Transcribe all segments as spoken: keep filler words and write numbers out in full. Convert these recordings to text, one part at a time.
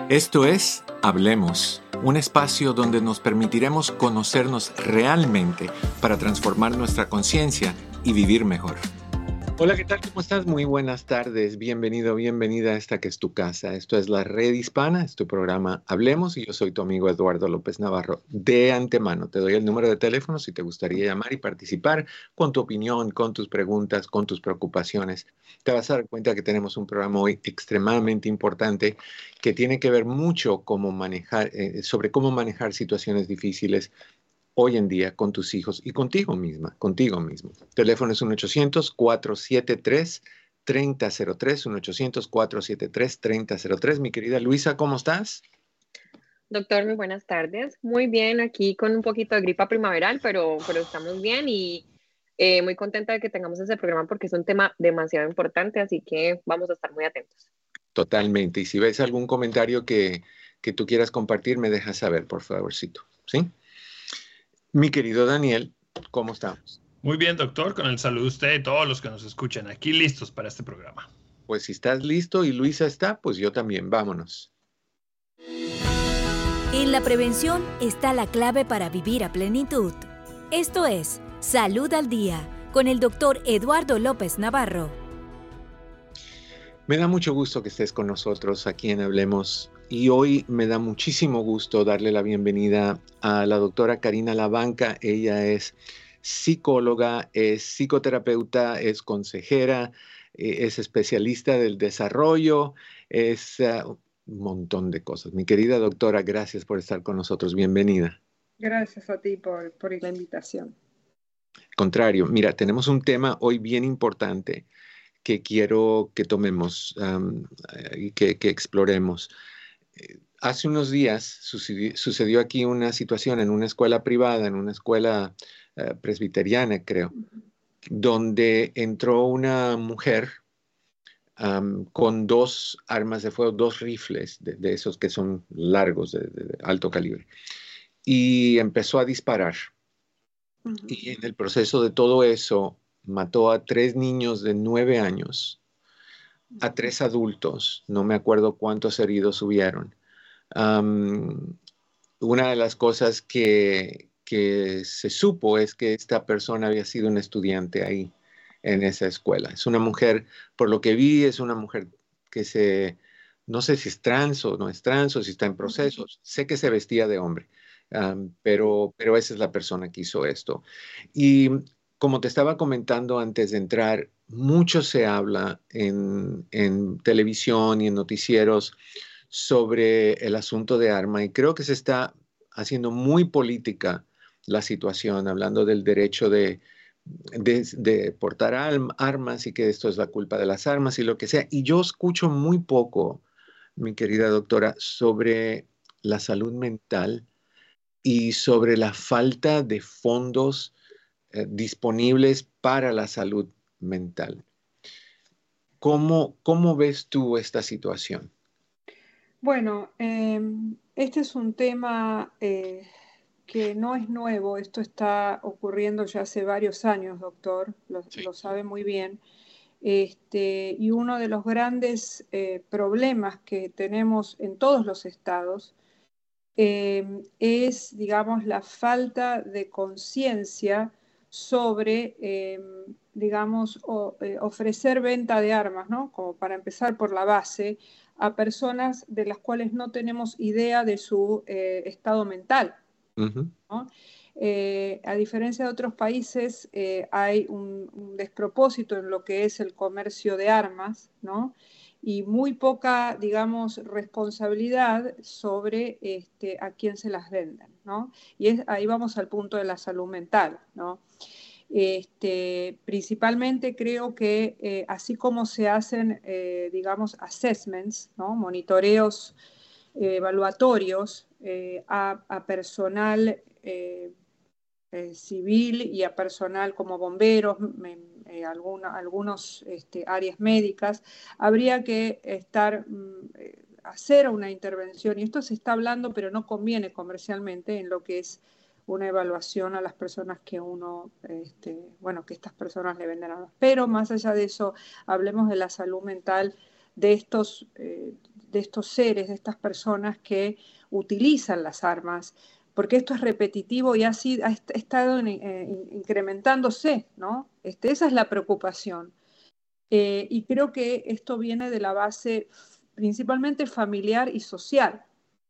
Esto es Hablemos, un espacio donde nos permitiremos conocernos realmente para transformar nuestra conciencia y vivir mejor. Hola, ¿qué tal? ¿Cómo estás? Muy buenas tardes. Bienvenido, bienvenida a esta que es tu casa. Esto es la Red Hispana, es tu programa Hablemos y yo soy tu amigo Eduardo López Navarro. De antemano te doy el número de teléfono si te gustaría llamar y participar con tu opinión, con tus preguntas, con tus preocupaciones. Te vas a dar cuenta que tenemos un programa hoy extremadamente importante que tiene que ver mucho cómo manejar, eh, sobre cómo manejar situaciones difíciles hoy en día con tus hijos y contigo misma, contigo mismo. Teléfono es uno ochocientos, cuatro siete tres, tres cero cero tres, uno ochocientos, cuatro siete tres, tres cero cero tres. Mi querida Luisa, ¿cómo estás? Doctor, muy buenas tardes. Muy bien, aquí con un poquito de gripa primaveral, pero, pero estamos bien y eh, muy contenta de que tengamos ese programa porque es un tema demasiado importante, así que vamos a estar muy atentos. Totalmente. Y si ves algún comentario que, que tú quieras compartir, me dejas saber, por favorcito. ¿Sí? Mi querido Daniel, ¿cómo estamos? Muy bien, doctor, con el saludo de usted y todos los que nos escuchan aquí listos para este programa. Pues si estás listo y Luisa está, pues yo también. Vámonos. En la prevención está la clave para vivir a plenitud. Esto es Salud al Día con el doctor Eduardo López Navarro. Me da mucho gusto que estés con nosotros aquí en Hablemos y hoy me da muchísimo gusto darle la bienvenida a la doctora Karina Labanca. Ella es psicóloga, es psicoterapeuta, es consejera, eh, es especialista del desarrollo, es uh, un montón de cosas. Mi querida doctora, gracias por estar con nosotros. Bienvenida. Gracias a ti por, por la invitación. Contrario, mira, tenemos un tema hoy bien importante que quiero que tomemos um, y que, que exploremos. Eh, hace unos días sucedió, sucedió aquí una situación en una escuela privada, en una escuela uh, presbiteriana, creo, donde entró una mujer um, con dos armas de fuego, dos rifles de, de esos que son largos, de, de, de alto calibre, y empezó a disparar. Uh-huh. Y en el proceso de todo eso, mató a tres niños de nueve años, a tres adultos, no me acuerdo cuántos heridos hubieron. Um, una de las cosas que, que se supo es que esta persona había sido un estudiante ahí, en esa escuela. Es una mujer, por lo que vi, es una mujer que se, no sé si es trans o no es trans, o si está en proceso, sé que se vestía de hombre, um, pero, pero esa es la persona que hizo esto. Y como te estaba comentando antes de entrar, mucho se habla en, en televisión y en noticieros sobre el asunto de arma y creo que se está haciendo muy política la situación, hablando del derecho de, de, de portar armas y que esto es la culpa de las armas y lo que sea. Y yo escucho muy poco, mi querida doctora, sobre la salud mental y sobre la falta de fondos eh, disponibles para la salud mental. ¿Cómo, cómo ves tú esta situación? Bueno, eh, este es un tema eh, que no es nuevo, esto está ocurriendo ya hace varios años, doctor, lo, sí. lo sabe muy bien. Este, y uno de los grandes eh, problemas que tenemos en todos los estados eh, es, digamos, la falta de conciencia sobre, eh, digamos, o, eh, ofrecer venta de armas, ¿no? Como para empezar por la base, a personas de las cuales no tenemos idea de su eh, estado mental, uh-huh. ¿no? Eh, a diferencia de otros países, eh, hay un, un despropósito en lo que es el comercio de armas, ¿no? Y muy poca, digamos, responsabilidad sobre este, a quién se las venden, ¿no? Y es, ahí vamos al punto de la salud mental, ¿no? Este, principalmente creo que eh, así como se hacen, eh, digamos, assessments, ¿no? Monitoreos eh, evaluatorios eh, a, a personal eh, eh, civil y a personal como bomberos, eh, alguna, algunos este, áreas médicas, habría que estar, eh, hacer una intervención, y esto se está hablando, pero no conviene comercialmente en lo que es una evaluación a las personas que uno, este, bueno, que estas personas le venden a los. Pero más allá de eso, hablemos de la salud mental de estos, eh, de estos seres, de estas personas que utilizan las armas, porque esto es repetitivo y ha, sido, ha estado en, eh, incrementándose, ¿no? Este, esa es la preocupación. Eh, y creo que esto viene de la base principalmente familiar y social,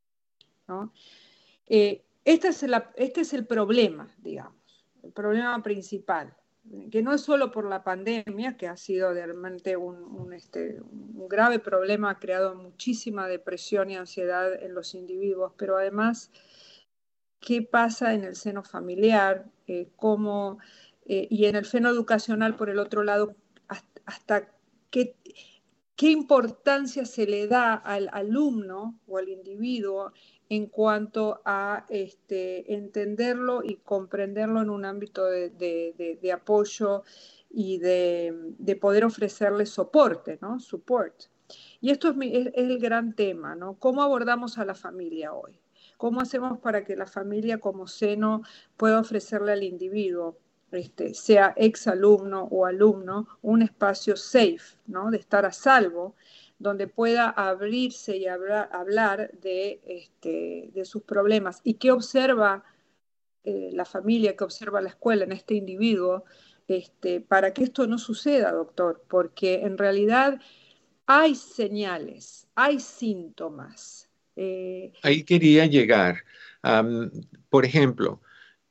¿no? Eh, este, es el, este es el problema, digamos, el problema principal, que no es solo por la pandemia, que ha sido realmente un, un, este, un grave problema, ha creado muchísima depresión y ansiedad en los individuos, pero además, ¿qué pasa en el seno familiar? Eh, cómo, eh, y en el seno educacional, por el otro lado, hasta, hasta qué, qué importancia se le da al alumno o al individuo en cuanto a este, entenderlo y comprenderlo en un ámbito de, de, de, de apoyo y de, de poder ofrecerle soporte, ¿no? Support. Y esto es, mi, es, es el gran tema, ¿no? ¿Cómo abordamos a la familia hoy? ¿Cómo hacemos para que la familia como seno pueda ofrecerle al individuo, este, sea exalumno o alumno, un espacio safe, ¿no? De estar a salvo, donde pueda abrirse y hablar, hablar de, este, de sus problemas? ¿Y qué observa eh, la familia, qué observa la escuela en este individuo este, para que esto no suceda, doctor? Porque en realidad hay señales, hay síntomas. Eh, Ahí quería llegar. Um, por ejemplo,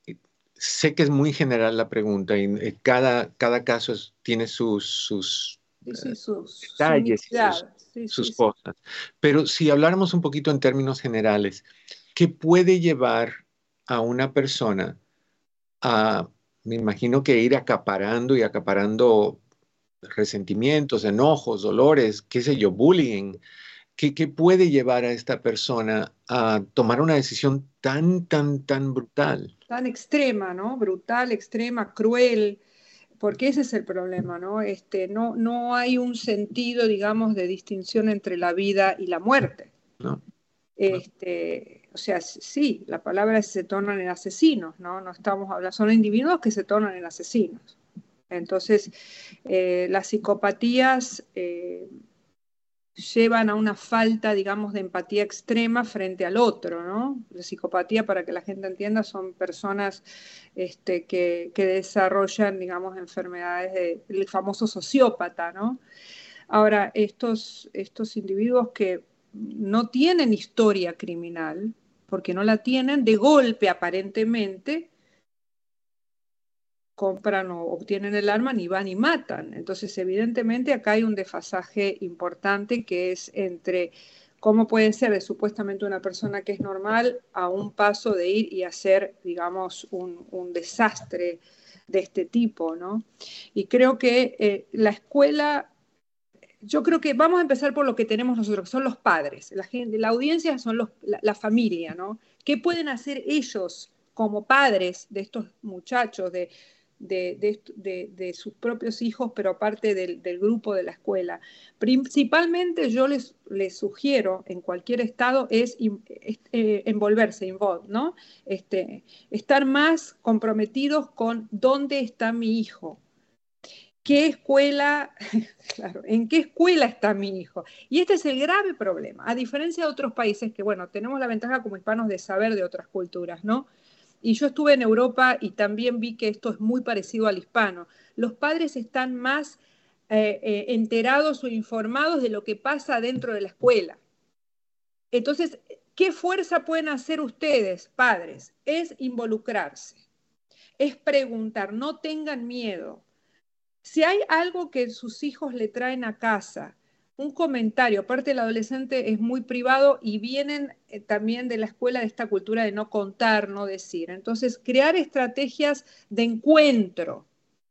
sé que es muy general la pregunta y eh, cada, cada caso es, tiene sus, sus, sí, sí, sus detalles y sus, sí, sus sí, cosas. Sí. Pero si habláramos un poquito en términos generales, ¿qué puede llevar a una persona a, me imagino que ir acaparando y acaparando resentimientos, enojos, dolores, qué sé yo, bullying? ¿Qué, ¿Qué puede llevar a esta persona a tomar una decisión tan, tan, tan brutal? Tan extrema, ¿no? Brutal, extrema, cruel, porque ese es el problema, ¿no? Este, no, no hay un sentido, digamos, de distinción entre la vida y la muerte. No. Este, o sea, sí, la palabra es se tornan en asesinos, ¿no? No estamos hablando, son individuos que se tornan en asesinos. Entonces, eh, las psicopatías eh, llevan a una falta, digamos, de empatía extrema frente al otro, ¿no? La psicopatía, para que la gente entienda, son personas este, que, que desarrollan, digamos, enfermedades de, el famoso sociópata, ¿no? Ahora, estos, estos individuos que no tienen historia criminal, porque no la tienen, de golpe aparentemente compran o obtienen el arma, ni van y matan. Entonces, evidentemente, acá hay un desfasaje importante que es entre cómo puede ser de supuestamente una persona que es normal a un paso de ir y hacer, digamos, un, un desastre de este tipo, ¿no? Y creo que eh, la escuela... Yo creo que vamos a empezar por lo que tenemos nosotros, que son los padres. La, gente, la audiencia son los, la, la familia, ¿no? ¿Qué pueden hacer ellos como padres de estos muchachos, de, de, de, de, de sus propios hijos, pero aparte del, del grupo de la escuela? Principalmente yo les, les sugiero en cualquier estado es, es eh, envolverse, involve, ¿no? Este, estar más comprometidos con dónde está mi hijo. ¿Qué escuela, claro, en qué escuela está mi hijo? Y este es el grave problema, a diferencia de otros países que, bueno, tenemos la ventaja como hispanos de saber de otras culturas, ¿no? Y yo estuve en Europa y también vi que esto es muy parecido al hispano. Los padres están más eh, eh, enterados o informados de lo que pasa dentro de la escuela. Entonces, ¿qué fuerza pueden hacer ustedes, padres? Es involucrarse, es preguntar, no tengan miedo. Si hay algo que sus hijos le traen a casa, un comentario, aparte el adolescente es muy privado y vienen eh, también de la escuela de esta cultura de no contar, no decir. Entonces, crear estrategias de encuentro.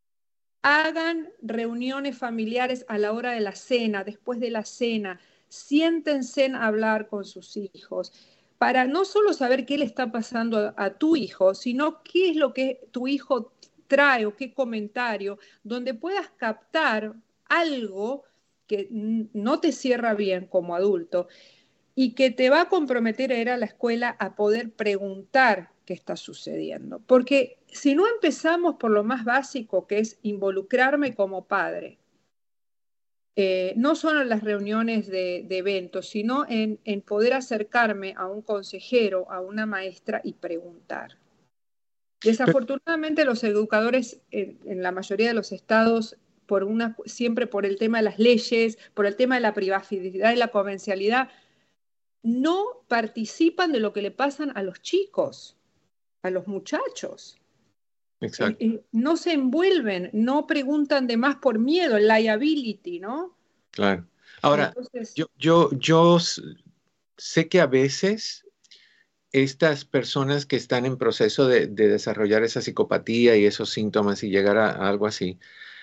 Hagan reuniones familiares a la hora de la cena, después de la cena. Siéntense a hablar con sus hijos para no solo saber qué le está pasando a, a tu hijo, sino qué es lo que tu hijo trae o qué comentario, donde puedas captar algo que no te cierra bien como adulto y que te va a comprometer a ir a la escuela a poder preguntar qué está sucediendo. Porque si no empezamos por lo más básico, que es involucrarme como padre, eh, no solo en las reuniones de, de eventos, sino en, en poder acercarme a un consejero, a una maestra y preguntar. Desafortunadamente los educadores en, en la mayoría de los estados, por una, siempre por el tema de las leyes, por el tema de la privacidad y la confidencialidad, no participan de lo que le pasan a los chicos, a los muchachos. Exacto. Eh, eh, no se envuelven, no preguntan de más por miedo, el liability, ¿no? Claro. Ahora, Entonces, yo, yo, yo sé que a veces estas personas que están en proceso de, de desarrollar esa psicopatía y esos síntomas y llegar a, a algo así,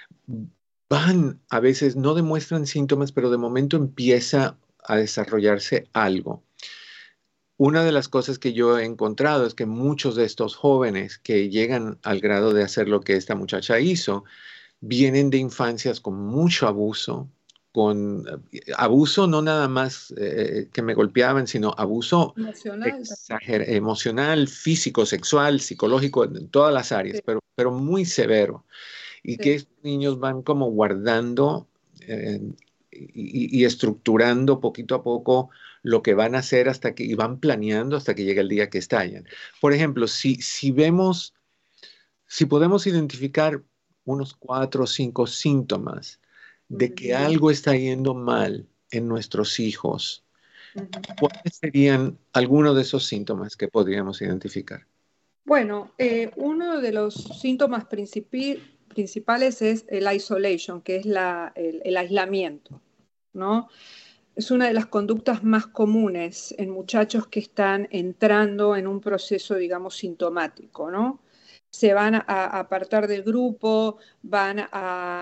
van, a veces no demuestran síntomas, pero de momento empieza a desarrollarse algo. Una de las cosas que yo he encontrado es que muchos de estos jóvenes que llegan al grado de hacer lo que esta muchacha hizo, vienen de infancias con mucho abuso, con abuso no nada más eh, que me golpeaban, sino abuso emocional, exager- emocional, físico, sexual, psicológico, en todas las áreas, sí. pero, pero muy severo. Y Sí. que estos niños van como guardando eh, y, y estructurando poquito a poco lo que van a hacer hasta que, y van planeando hasta que llega el día que estallan. Por ejemplo, si, si vemos, si podemos identificar unos cuatro o cinco síntomas de que Ujú. algo está yendo mal en nuestros hijos, Ujú. ¿cuáles serían algunos de esos síntomas que podríamos identificar? Bueno, eh, uno de los síntomas principi- principales es el isolation, que es la, el, el aislamiento, ¿no? Es una de las conductas más comunes en muchachos que están entrando en un proceso, digamos, sintomático, ¿no? Se van a, a apartar del grupo, van a,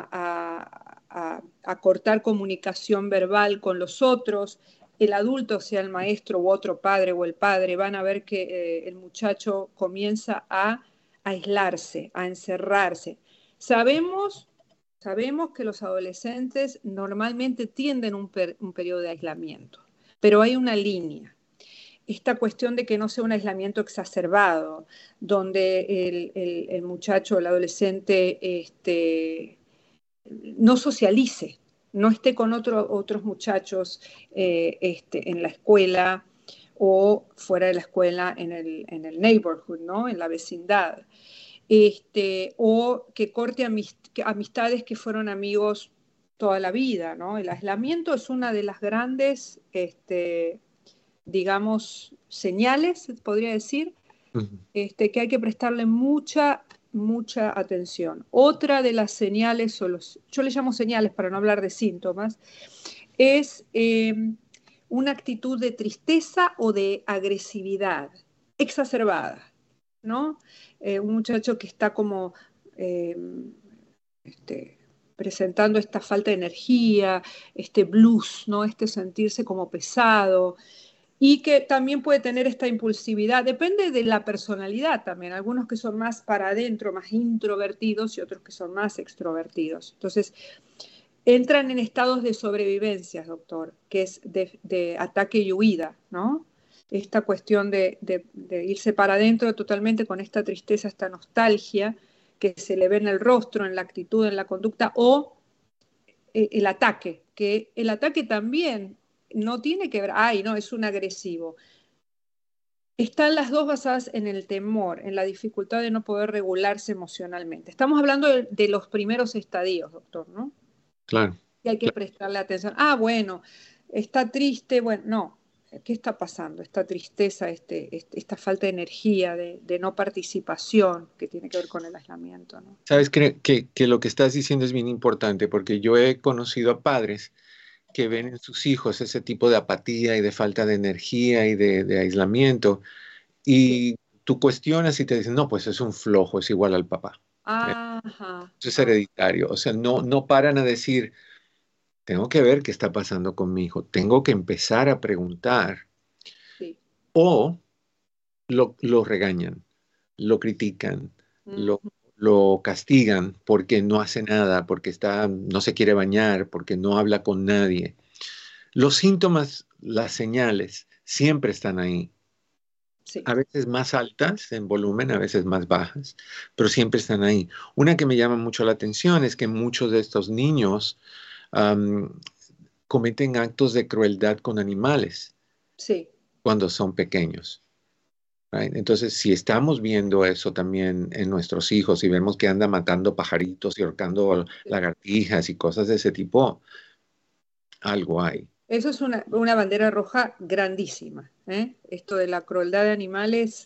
a, a, a cortar comunicación verbal con los otros. El adulto, sea el maestro u otro padre o el padre, van a ver que eh, el muchacho comienza a aislarse, a encerrarse. Sabemos Sabemos que los adolescentes normalmente tienden un, per, un periodo de aislamiento, pero hay una línea. Esta cuestión de que no sea un aislamiento exacerbado, donde el, el, el muchacho, el adolescente, este, no socialice, no esté con otro, otros muchachos eh, este, en la escuela o fuera de la escuela en el, en el neighborhood, ¿no? En la vecindad. Este, o que corte amist amistades que fueron amigos toda la vida, ¿no? El aislamiento es una de las grandes, este, digamos, señales, podría decir, Uh-huh. este, que hay que prestarle mucha, mucha atención. Otra de las señales, o los, yo le llamo señales para no hablar de síntomas, es eh, una actitud de tristeza o de agresividad exacerbada, ¿no? Eh, un muchacho que está como eh, este, presentando esta falta de energía, este blues, ¿no? Este sentirse como pesado, y que también puede tener esta impulsividad, depende de la personalidad también, algunos que son más para adentro, más introvertidos y otros que son más extrovertidos. Entonces, entran en estados de sobrevivencia, doctor, que es de, de ataque y huida, ¿no? Esta cuestión de, de, de irse para adentro totalmente con esta tristeza, esta nostalgia que se le ve en el rostro, en la actitud, en la conducta, o eh, el ataque, que el ataque también no tiene que ver, ay, no, es un agresivo. Están las dos basadas en el temor, en la dificultad de no poder regularse emocionalmente. Estamos hablando de, de los primeros estadios, doctor, ¿no? Claro. Y hay que prestarle atención. Ah, bueno, está triste, bueno, no. ¿Qué está pasando? Esta tristeza, este, este, esta falta de energía, de, de no participación, que tiene que ver con el aislamiento, ¿no? Sabes que, que, que lo que estás diciendo es bien importante, porque yo he conocido a padres que ven en sus hijos ese tipo de apatía y de falta de energía y de, de aislamiento, y Sí. tú cuestionas y te dicen, no, pues es un flojo, es igual al papá. Ajá. Eso es hereditario. O sea, no, no paran a decir, tengo que ver qué está pasando con mi hijo, tengo que empezar a preguntar, Sí. o lo, lo regañan, lo critican, lo, Uh-huh. lo castigan porque no hace nada, porque está, no se quiere bañar, porque no habla con nadie. Los síntomas, las señales, siempre están ahí. Sí. A veces más altas en volumen, a veces más bajas, pero siempre están ahí. Una que me llama mucho la atención es que muchos de estos niños um, cometen actos de crueldad con animales. Sí. Cuando son pequeños. Right? Entonces, si estamos viendo eso también en nuestros hijos y vemos que anda matando pajaritos y ahorcando lagartijas y cosas de ese tipo, algo hay. Eso es una, una bandera roja grandísima, ¿eh? Esto de la crueldad de animales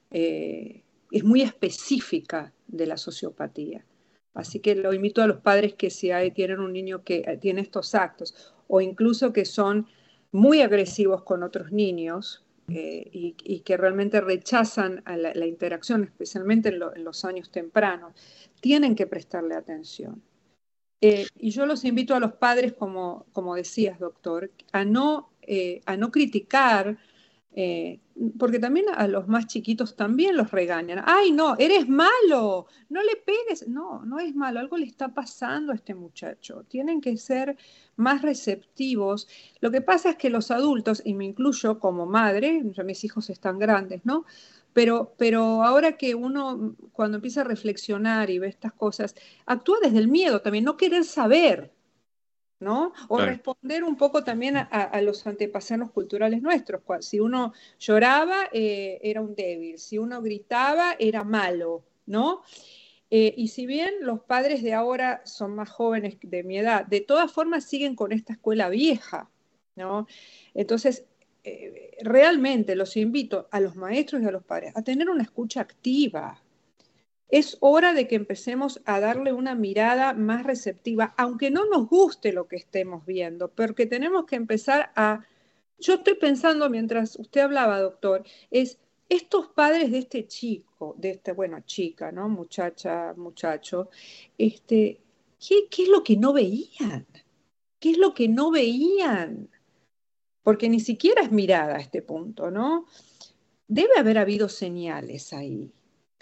eh, es muy específica de la sociopatía. Así que lo invito a los padres que si hay, tienen un niño que tiene estos actos o incluso que son muy agresivos con otros niños eh, y, y que realmente rechazan a la, la interacción, especialmente en, lo, en los años tempranos, tienen que prestarle atención. Eh, y yo los invito a los padres, como, como decías, doctor, a no, eh, a no criticar, eh, porque también a los más chiquitos también los regañan. ¡Ay, no, eres malo! No le pegues. No, no es malo. Algo le está pasando a este muchacho. Tienen que ser más receptivos. Lo que pasa es que los adultos, y me incluyo como madre, ya mis hijos están grandes, ¿no? Pero, pero ahora que uno, cuando empieza a reflexionar y ve estas cosas, actúa desde el miedo también, no querer saber, ¿no? O claro. Responder un poco también a, a los antepasados culturales nuestros. Si uno lloraba, eh, era un débil. Si uno gritaba, era malo, ¿no? Eh, y si bien los padres de ahora son más jóvenes de mi edad, de todas formas siguen con esta escuela vieja, ¿no? Entonces, eh, realmente los invito a los maestros y a los padres a tener una escucha activa. Es hora de que empecemos a darle una mirada más receptiva, aunque no nos guste lo que estemos viendo, porque tenemos que empezar a... Yo estoy pensando, mientras usted hablaba, doctor, es estos padres de este chico, de este, bueno, chica, ¿no? Muchacha, muchacho, este, ¿qué, qué es lo que no veían? ¿Qué es lo que no veían? Porque ni siquiera es mirada a este punto, ¿no? Debe haber habido señales ahí.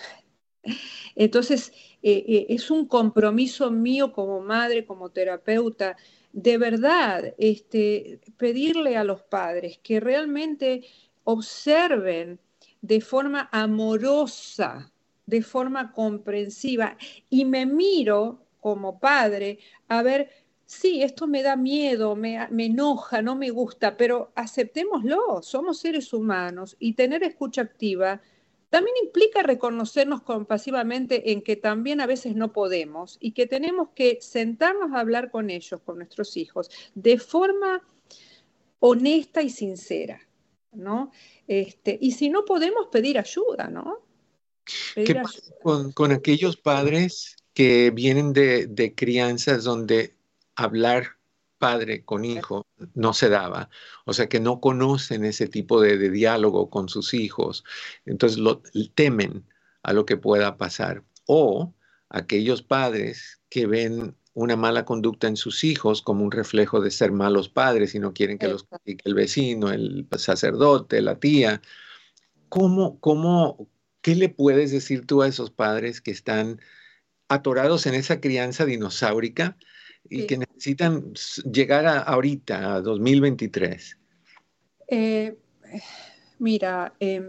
Entonces, eh, eh, es un compromiso mío como madre, como terapeuta, de verdad, este, pedirle a los padres que realmente observen de forma amorosa, de forma comprensiva, y me miro como padre a ver, sí, esto me da miedo, me, me enoja, no me gusta, pero aceptémoslo, somos seres humanos y tener escucha activa también implica reconocernos compasivamente en que también a veces no podemos y que tenemos que sentarnos a hablar con ellos, con nuestros hijos, de forma honesta y sincera, ¿no? Este, y si no podemos, pedir ayuda, ¿no? Pedir ¿Qué pasa ayuda. Con, con aquellos padres que vienen de, de crianzas donde hablar padre con hijo no se daba, o sea que no conocen ese tipo de, de diálogo con sus hijos, entonces lo, temen a lo que pueda pasar, o aquellos padres que ven una mala conducta en sus hijos como un reflejo de ser malos padres y no quieren que Exacto. los critique el vecino, el sacerdote, la tía. ¿Cómo, cómo, qué le puedes decir tú a esos padres que están atorados en esa crianza dinosaurica y sí. que necesitan llegar a ahorita, a dos mil veintitrés? Eh, mira, eh,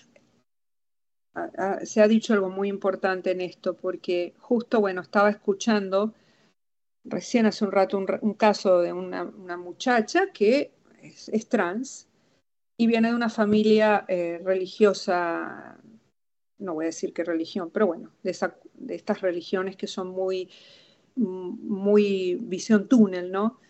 a, a, se ha dicho algo muy importante en esto, porque justo, bueno, estaba escuchando recién hace un rato un, un caso de una, una muchacha que es, es trans y viene de una familia eh, religiosa, no voy a decir qué religión, pero bueno, de, esa, de estas religiones que son muy... muy visión túnel, ¿no?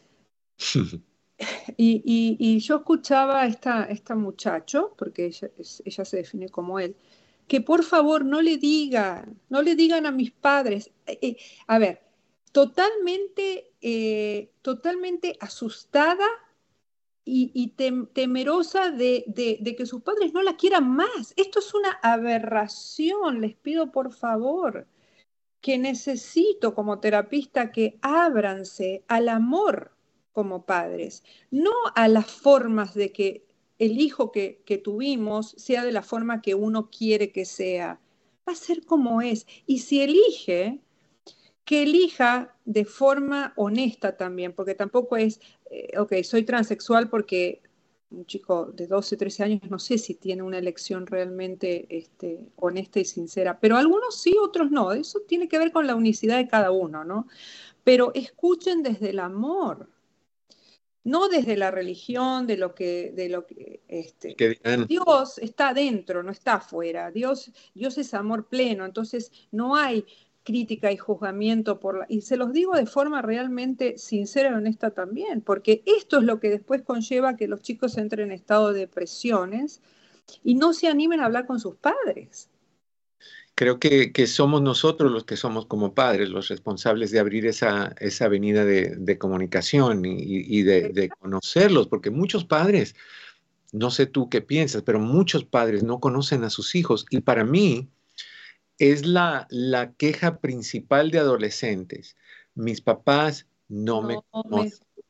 y, y, y yo escuchaba a esta, esta muchacho, porque ella, ella se define como él, que por favor no le digan, no le digan a mis padres, eh, eh, a ver, totalmente, eh, totalmente asustada y, y tem, temerosa de, de, de que sus padres no la quieran más. Esto es una aberración, les pido por favor, que necesito como terapista que ábranse al amor como padres, no a las formas de que el hijo que, que tuvimos sea de la forma que uno quiere que sea. Va a ser como es. Y si elige, que elija de forma honesta también, porque tampoco es, eh, ok, soy transexual porque un chico de doce, trece años, no sé si tiene una elección realmente este, honesta y sincera, pero algunos sí, otros no. Eso tiene que ver con la unicidad de cada uno, ¿no? pero escuchen desde el amor, no desde la religión, de lo que, de lo que este, Dios está adentro, no está afuera. Dios, Dios es amor pleno, entonces no hay crítica y juzgamiento por la, y se los digo de forma realmente sincera y honesta también, porque esto es lo que después conlleva que los chicos entren en estado de depresiones y no se animen a hablar con sus padres. Creo que, que somos nosotros los que somos como padres los responsables de abrir esa, esa avenida de, de comunicación y, y de, de conocerlos, porque muchos padres, no sé tú qué piensas, pero muchos padres no conocen a sus hijos, y para mí es la, la queja principal de adolescentes. Mis papás no, no me conocen, me...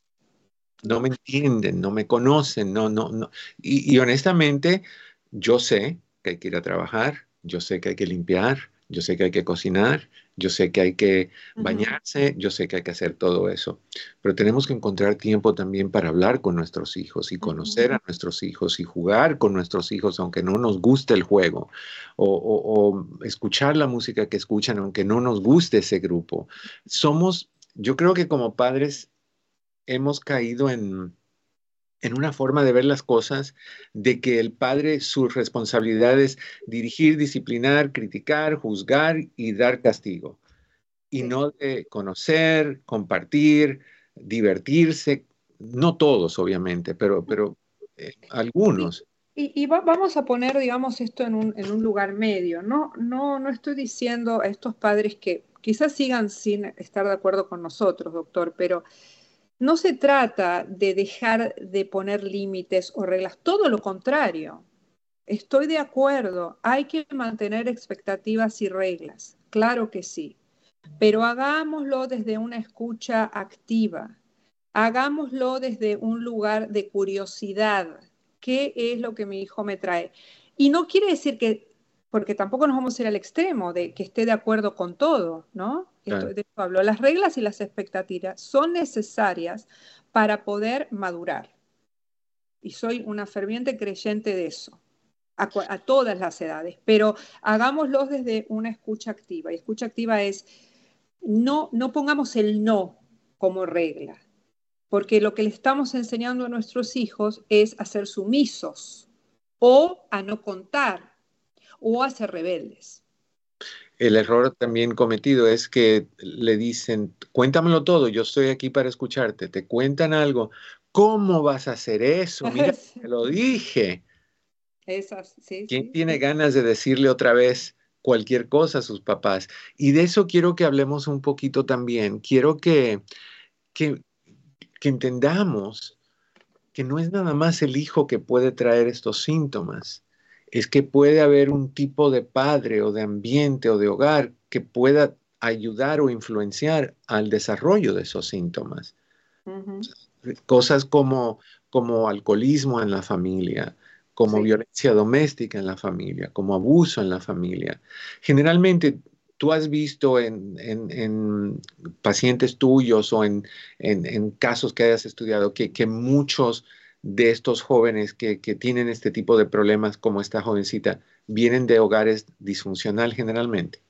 no me entienden, no me conocen, no, no, no. Y, y honestamente, yo sé que hay que ir a trabajar, yo sé que hay que limpiar, yo sé que hay que cocinar, yo sé que hay que bañarse, yo sé que hay que hacer todo eso, pero tenemos que encontrar tiempo también para hablar con nuestros hijos y conocer a nuestros hijos y jugar con nuestros hijos aunque no nos guste el juego, o, o, o escuchar la música que escuchan aunque no nos guste ese grupo. Somos, yo creo que como padres hemos caído en... en una forma de ver las cosas, de que el padre, su responsabilidad es dirigir, disciplinar, criticar, juzgar y dar castigo. Y sí. No de conocer, compartir, divertirse. No todos, obviamente, pero, pero eh, algunos. Y, y va, vamos a poner, digamos, esto en un, en un lugar medio. No, no, no estoy diciendo a estos padres que quizás sigan sin estar de acuerdo con nosotros, doctor, pero no se trata de dejar de poner límites o reglas, todo lo contrario. Estoy de acuerdo, hay que mantener expectativas y reglas, claro que sí, pero hagámoslo desde una escucha activa, hagámoslo desde un lugar de curiosidad. ¿Qué es lo que mi hijo me trae? Y no quiere decir que, porque tampoco nos vamos a ir al extremo de que esté de acuerdo con todo, ¿no? Esto, de esto hablo. Las reglas y las expectativas son necesarias para poder madurar. Y soy una ferviente creyente de eso, a, a todas las edades. Pero hagámoslo desde una escucha activa. Y escucha activa es, no, no pongamos el no como regla. Porque lo que le estamos enseñando a nuestros hijos es a ser sumisos o a no contar o a ser rebeldes. El error también cometido es que le dicen, cuéntamelo todo, yo estoy aquí para escucharte. Te cuentan algo. ¿Cómo vas a hacer eso? Mira, te lo dije. Esas, sí, ¿Quién sí, tiene sí. ganas de decirle otra vez cualquier cosa a sus papás? Y de eso quiero que hablemos un poquito también. Quiero que, que, que entendamos que no es nada más el hijo que puede traer estos síntomas. Es que puede haber un tipo de padre o de ambiente o de hogar que pueda ayudar o influenciar al desarrollo de esos síntomas. Uh-huh. Cosas como, como alcoholismo en la familia, como sí. violencia doméstica en la familia, como abuso en la familia. Generalmente tú has visto en, en, en pacientes tuyos o en, en, en casos que hayas estudiado que, que muchos de estos jóvenes que, que tienen este tipo de problemas como esta jovencita vienen de hogares disfuncionales generalmente.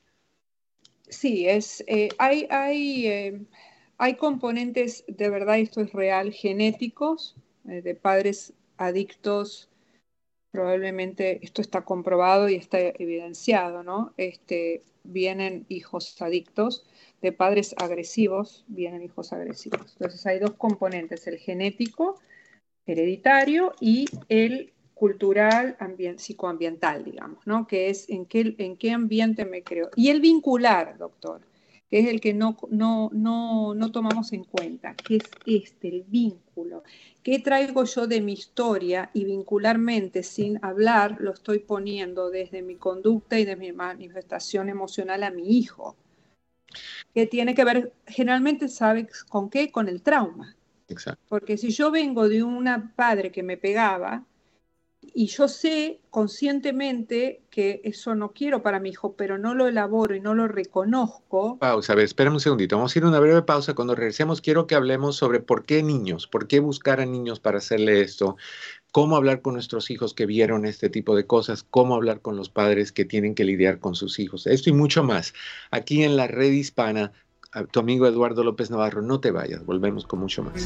Sí, es, eh, hay, hay, eh, hay componentes, de verdad esto es real, genéticos, eh, de padres adictos. Probablemente esto está comprobado y está evidenciado, ¿no? Este, vienen hijos adictos, de padres agresivos, vienen hijos agresivos. Entonces hay dos componentes, el genético, hereditario, y el cultural, ambient, psicoambiental, digamos, ¿no? Que es en qué, en qué ambiente me creo. Y el vincular, doctor, que es el que no, no, no, no tomamos en cuenta, que es este, el vínculo. ¿Qué traigo yo de mi historia? Y vincularmente, sin hablar, lo estoy poniendo desde mi conducta y de mi manifestación emocional a mi hijo. Que tiene que ver, generalmente, ¿sabes con qué? Con el trauma. Exacto. Porque si yo vengo de un padre que me pegaba, y yo sé conscientemente que eso no quiero para mi hijo, pero no lo elaboro y no lo reconozco. Pausa, a ver, espérame un segundito. Vamos a ir a una breve pausa. Cuando regresemos, quiero que hablemos sobre por qué niños, por qué buscar a niños para hacerle esto, cómo hablar con nuestros hijos que vieron este tipo de cosas, cómo hablar con los padres que tienen que lidiar con sus hijos. Esto y mucho más, aquí en la Red Hispana tu amigo Eduardo López Navarro. No te vayas, volvemos con mucho más.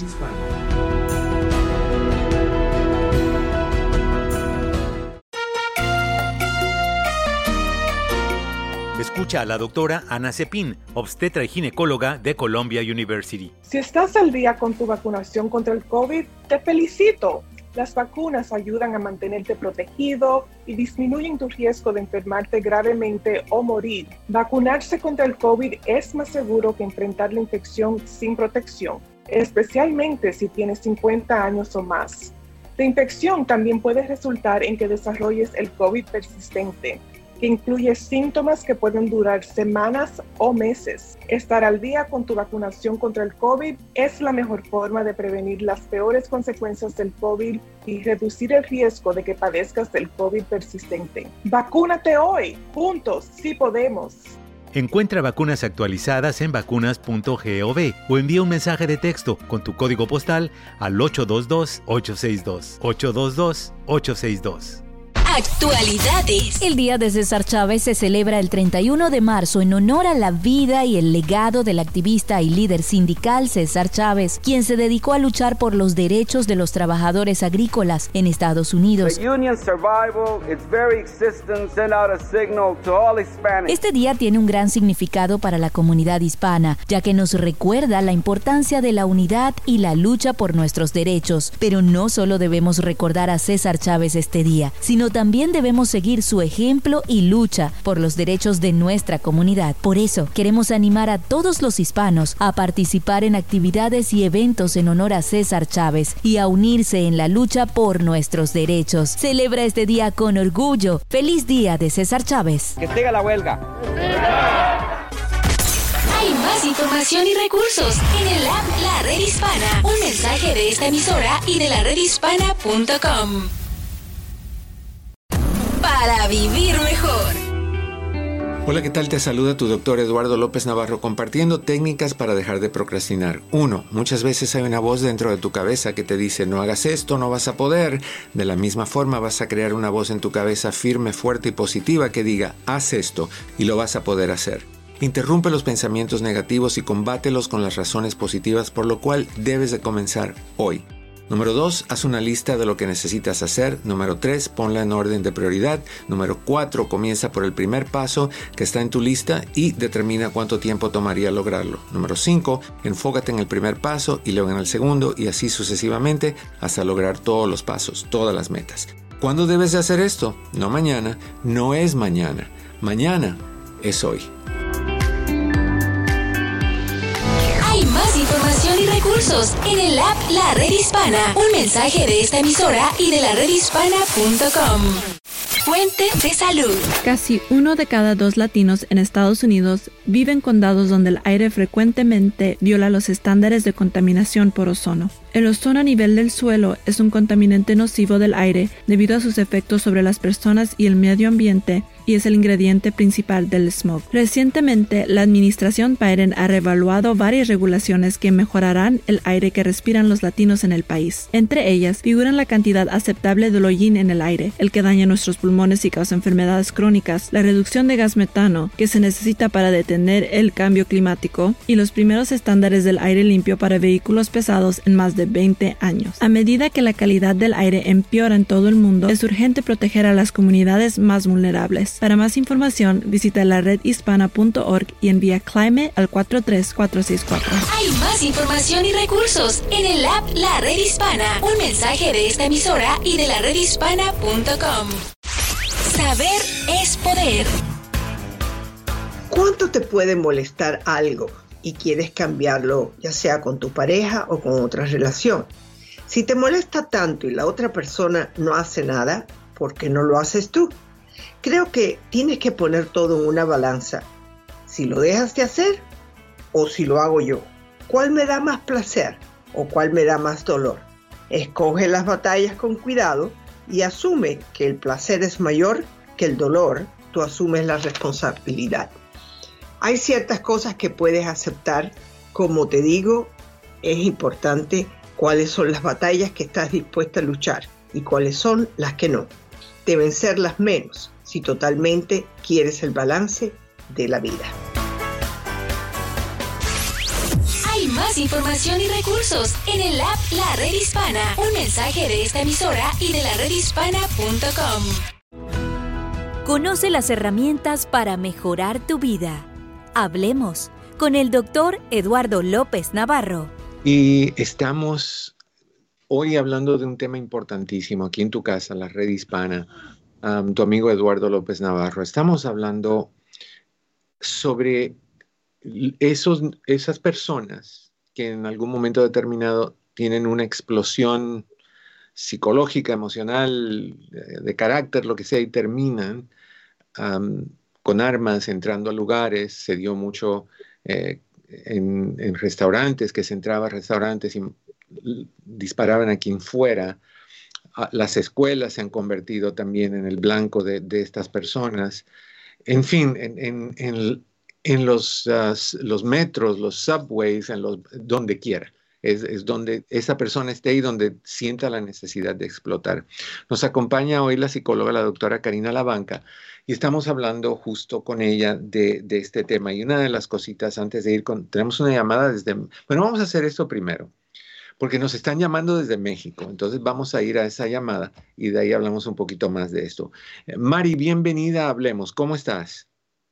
Escucha a la doctora Ana Cepín, obstetra y ginecóloga de Columbia University. Si estás al día con tu vacunación contra el COVID, te felicito. Las vacunas ayudan a mantenerte protegido y disminuyen tu riesgo de enfermarte gravemente o morir. Vacunarse contra el COVID es más seguro que enfrentar la infección sin protección, especialmente si tienes cincuenta años o más. La infección también puede resultar en que desarrolles el COVID persistente, que incluye síntomas que pueden durar semanas o meses. Estar al día con tu vacunación contra el COVID es la mejor forma de prevenir las peores consecuencias del COVID y reducir el riesgo de que padezcas del COVID persistente. ¡Vacúnate hoy! ¡Juntos, sí podemos! Encuentra vacunas actualizadas en vacunas punto gov o envía un mensaje de texto con tu código postal al ocho dos dos, ocho seis dos, ocho dos dos, ocho seis dos. Actualidades. El Día de César Chávez se celebra el treinta y uno de marzo en honor a la vida y el legado del activista y líder sindical César Chávez, quien se dedicó a luchar por los derechos de los trabajadores agrícolas en Estados Unidos. Este día tiene un gran significado para la comunidad hispana, ya que nos recuerda la importancia de la unidad y la lucha por nuestros derechos. Pero no solo debemos recordar a César Chávez este día, sino también También debemos seguir su ejemplo y lucha por los derechos de nuestra comunidad. Por eso, queremos animar a todos los hispanos a participar en actividades y eventos en honor a César Chávez y a unirse en la lucha por nuestros derechos. Celebra este día con orgullo. ¡Feliz Día de César Chávez! ¡Que siga la huelga! Hay más información y recursos en el app La Red Hispana. Un mensaje de esta emisora y de la red hispana punto com. Para vivir mejor. Hola, ¿qué tal? Te saluda tu doctor Eduardo López Navarro compartiendo técnicas para dejar de procrastinar. Uno, muchas veces hay una voz dentro de tu cabeza que te dice no hagas esto, no vas a poder. De la misma forma vas a crear una voz en tu cabeza firme, fuerte y positiva que diga haz esto y lo vas a poder hacer. Interrumpe los pensamientos negativos y combátelos con las razones positivas, por lo cual debes de comenzar hoy. Número dos, haz una lista de lo que necesitas hacer. Número tres, ponla en orden de prioridad. Número cuatro, comienza por el primer paso que está en tu lista y determina cuánto tiempo tomaría lograrlo. Número cinco, enfócate en el primer paso y luego en el segundo y así sucesivamente hasta lograr todos los pasos, todas las metas. ¿Cuándo debes de hacer esto? No mañana, no es mañana. Mañana es hoy. Hay más información y recursos en el app La Red Hispana. Un mensaje de esta emisora y de la red hispana punto com. Fuente de salud. Casi uno de cada dos latinos en Estados Unidos vive en condados donde el aire frecuentemente viola los estándares de contaminación por ozono. El ozono a nivel del suelo es un contaminante nocivo del aire debido a sus efectos sobre las personas y el medio ambiente y es el ingrediente principal del smog. Recientemente, la administración Biden ha reevaluado varias regulaciones que mejorarán el aire que respiran los latinos en el país. Entre ellas, figuran la cantidad aceptable de hollín en el aire, el que daña nuestros pulmones y causa enfermedades crónicas, la reducción de gas metano, que se necesita para detener el cambio climático, y los primeros estándares del aire limpio para vehículos pesados en más de veinte años. A medida que la calidad del aire empeora en todo el mundo, es urgente proteger a las comunidades más vulnerables. Para más información, visita la red hispana punto org y envía CLIMATE al cuatro tres cuatro seis cuatro. Hay más información y recursos en el app La Red Hispana. Un mensaje de esta emisora y de la red hispana punto com. Saber es poder. ¿Cuánto te puede molestar algo y quieres cambiarlo, ya sea con tu pareja o con otra relación? Si te molesta tanto y la otra persona no hace nada, ¿por qué no lo haces tú? Creo que tienes que poner todo en una balanza. Si lo dejas de hacer o si lo hago yo. ¿Cuál me da más placer o cuál me da más dolor? Escoge las batallas con cuidado y asume que el placer es mayor que el dolor. Tú asumes la responsabilidad. Hay ciertas cosas que puedes aceptar. Como te digo, es importante cuáles son las batallas que estás dispuesta a luchar y cuáles son las que no. Deben ser las menos si totalmente quieres el balance de la vida. más información y recursos en el app La Red Hispana. Un mensaje de esta emisora y de la red hispana punto com. Conoce las herramientas para mejorar tu vida. Hablemos con el doctor Eduardo López Navarro. Y estamos hoy hablando de un tema importantísimo aquí en tu casa, la Red Hispana, um, tu amigo Eduardo López Navarro. Estamos hablando sobre esos, esas personas que en algún momento determinado tienen una explosión psicológica, emocional, de, de carácter, lo que sea, y terminan um, con armas entrando a lugares. Se dio mucho eh, en, en restaurantes, que se entraba a restaurantes y disparaban a quien fuera. Las escuelas se han convertido también en el blanco de, de estas personas. En fin, en, en, en, en los, uh, los metros, los subways, en los, donde quiera. Es, es donde esa persona esté y donde sienta la necesidad de explotar. Nos acompaña hoy la psicóloga, la doctora Karina Labanca, y estamos hablando justo con ella de, de este tema. Y una de las cositas antes de ir con... Tenemos una llamada desde... Bueno, vamos a hacer esto primero, porque nos están llamando desde México. Entonces vamos a ir a esa llamada y de ahí hablamos un poquito más de esto. Eh, Mari, bienvenida a Hablemos. ¿Cómo estás?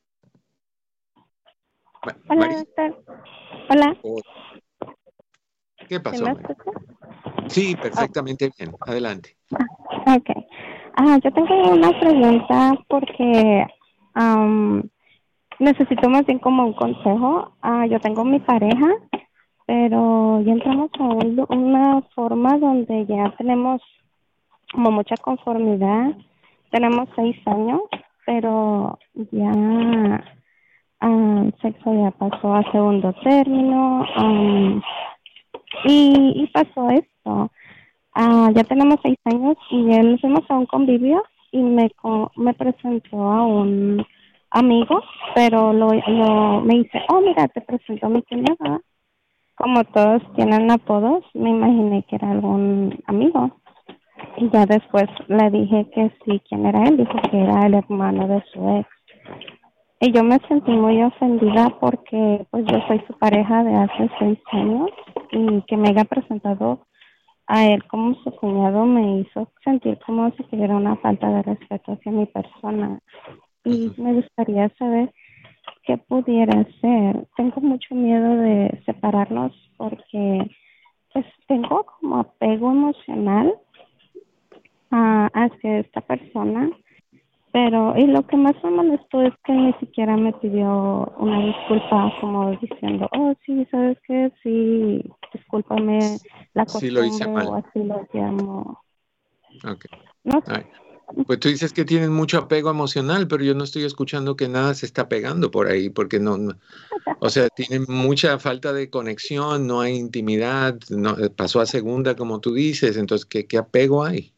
Ma- Hola, Mari. doctor. Hola. Oh, ¿qué ¿Se pasó, me Mari? escucha? Sí, perfectamente bien. Adelante. Ok. Ah, yo tengo una pregunta porque am, necesito más bien como un consejo. Ah, yo tengo mi pareja, pero ya entramos a un lu- una forma donde ya tenemos como mucha conformidad. Tenemos seis años, pero ya ah, el sexo ya pasó a segundo término. am, y, y pasó esto. Ah, ya tenemos seis años y él fuimos a un convivio y me co- me presentó a un amigo, pero lo, lo me dice, oh mira, te presento a mi cuñada. Como todos tienen apodos, me imaginé que era algún amigo. Y ya después le dije que sí, quién era él, dijo que era el hermano de su ex. Y yo me sentí muy ofendida porque pues yo soy su pareja de hace seis años y que me haya presentado a él como su cuñado me hizo sentir como si tuviera una falta de respeto hacia mi persona. Y me gustaría saber qué pudiera hacer. Tengo mucho miedo de separarnos porque pues tengo como apego emocional a, hacia esta persona. Pero, y lo que más me molestó es que ni siquiera me pidió una disculpa, como diciendo, oh, sí, ¿sabes qué? Sí, discúlpame la Sí lo hice costumbre mal. o así lo llamo. Ok. No sé. Ay. Pues tú dices que tienen mucho apego emocional, pero yo no estoy escuchando que nada se está pegando por ahí, porque no, no- o sea, tienen mucha falta de conexión, no hay intimidad, no, eh, pasó a segunda, como tú dices, entonces, ¿qué, qué apego hay?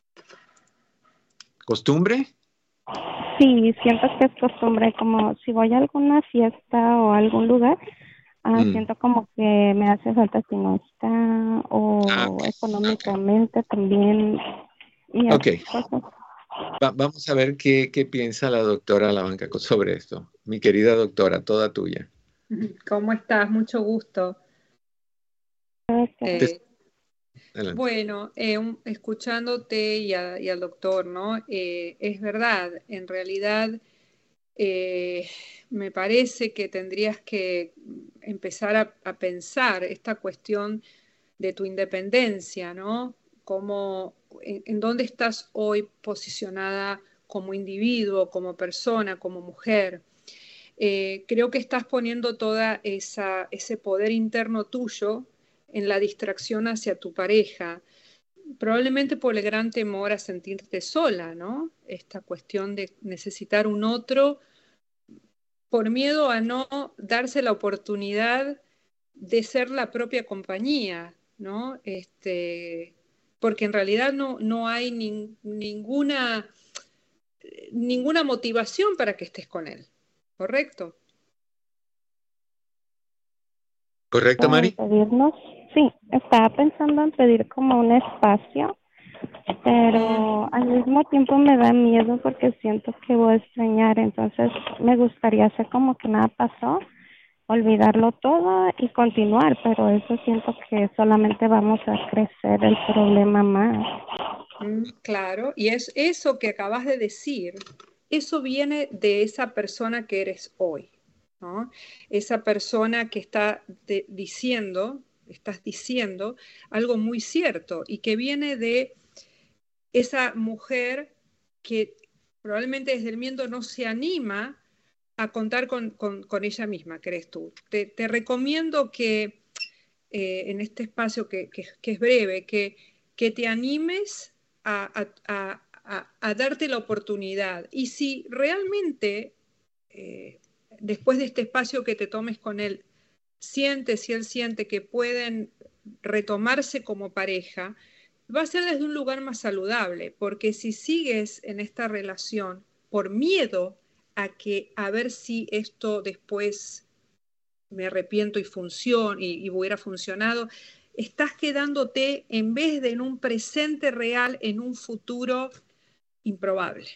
¿Costumbre? Sí, siento que es costumbre, como si voy a alguna fiesta o a algún lugar, ah, Mm. siento como que me hace falta si no está, o Ah, ok, ok. económicamente también, y Ok, así cosas. Va- vamos a ver qué, qué piensa la doctora Labanca co- sobre esto. Mi querida doctora, toda tuya. ¿Cómo estás? Mucho gusto. Te- Eh, adelante. bueno, eh, un- escuchándote y, a- y al doctor, ¿no? Eh, es verdad, en realidad eh, me parece que tendrías que empezar a, a pensar esta cuestión de tu independencia, ¿no? Cómo, en, en dónde estás hoy posicionada como individuo, como persona, como mujer. Eh, creo que estás poniendo toda esa, ese poder interno tuyo en la distracción hacia tu pareja, probablemente por el gran temor a sentirte sola, ¿no? Esta cuestión de necesitar un otro por miedo a no darse la oportunidad de ser la propia compañía, ¿no? Este, porque en realidad no, no hay nin- ninguna, ninguna motivación para que estés con él, ¿correcto? ¿Correcto, En Mari? pedirnos, sí, estaba pensando en pedir como un espacio, pero al mismo tiempo me da miedo porque siento que voy a extrañar, entonces me gustaría hacer como que nada pasó olvidarlo todo y continuar, pero eso siento que solamente vamos a crecer el problema más. Mm, claro, y es eso que acabas de decir, eso viene de esa persona que eres hoy, ¿no? Esa persona que está de, diciendo, estás diciendo algo muy cierto y que viene de esa mujer que probablemente desde el miedo no se anima a contar con, con, con ella misma, crees tú. Te, te recomiendo que eh, en este espacio que, que, que es breve, que, que te animes a, a, a, a darte la oportunidad. Y si realmente, eh, después de este espacio que te tomes con él, sientes, si él siente que pueden retomarse como pareja, va a ser desde un lugar más saludable, porque si sigues en esta relación por miedo a que a ver si esto después me arrepiento y funciona y, y hubiera funcionado, estás quedándote en vez de en un presente real, en un futuro improbable,